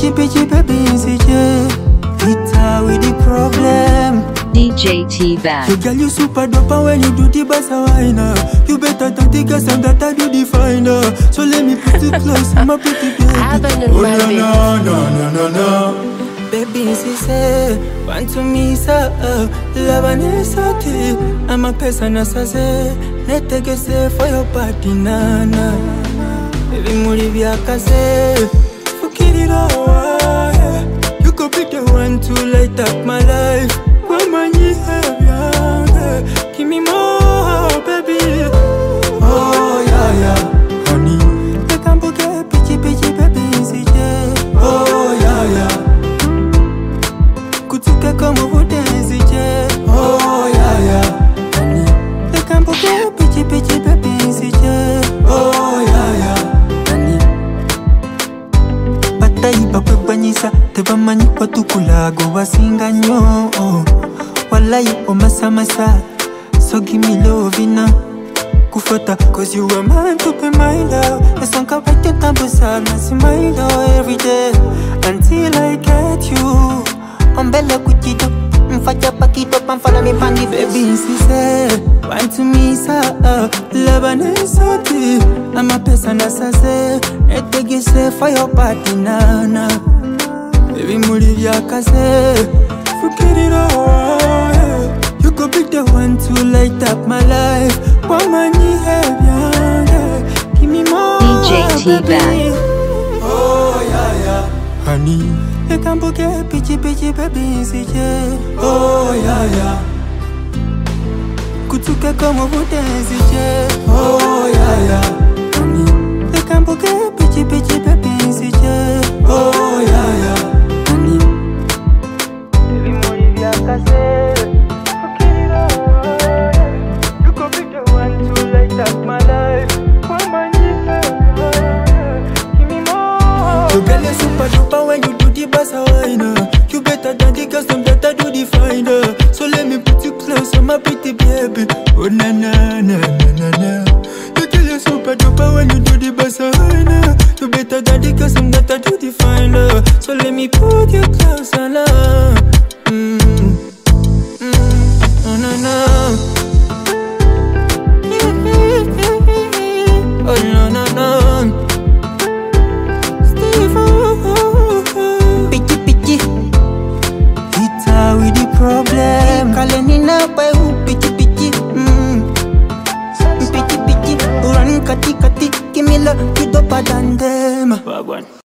pitchy baby inside. It's how we the problem. DJ T-Bag. You girl, you super dope when you do the bassa wine. You better than the girls and that I do the finder. So let me put it close, I'm a pretty baby. No. Baby, inside, want to me, sir. Love and isoti. I'm a person as I say. Let take a say for your party, nana. Baby, Murivia Kase. Forget it all. You could be the one to light up my life. Give me more, baby. Oh, yeah. Honey, you can't forget pitchy baby, inside. Oh, yeah. Kutuke como wote inside. Oh, yeah. Honey, you can't forget pitchy baby, inside. Oh, yeah. Honey, batai bakwe banyisa teba manyi patukula go wasinga nyo. Wallahi masa. So give me love ina kufata, cause you were meant to be my love. The song can write your tambusa, na smile every day until I get you. Umbela kuchito, mfacha pakito, pamfala mi pangi. Baby insise, want to me sa, love and isoti. I'm a person as I say, etegi say for your party nana. Baby Murivia Kase, forget it all. You could be the one to light up my life. Give me more, DJ T-Bag. Oh, yeah. Honey, you can't forget pitchy baby inside. Oh, yeah. Kutuke como wote inside. Oh, yeah. Honey, you can't forget pitchy baby inside. Oh, yeah. Honey, baby Murivia Kase. You girl, you super duper when you do the bassa wine. You better than the girls, them better do the finder. So let me put you close, I'm a pretty baby. Oh na. You girl, you super duper when you do the bassa wine. You better than the girls, them better do the finder. So let me put you close, na. Oh na. Oh no. Pitchy. It's how we the problem. Kalenina by who pitchy. Pitchy. Run kati. Give me love, you doper than them.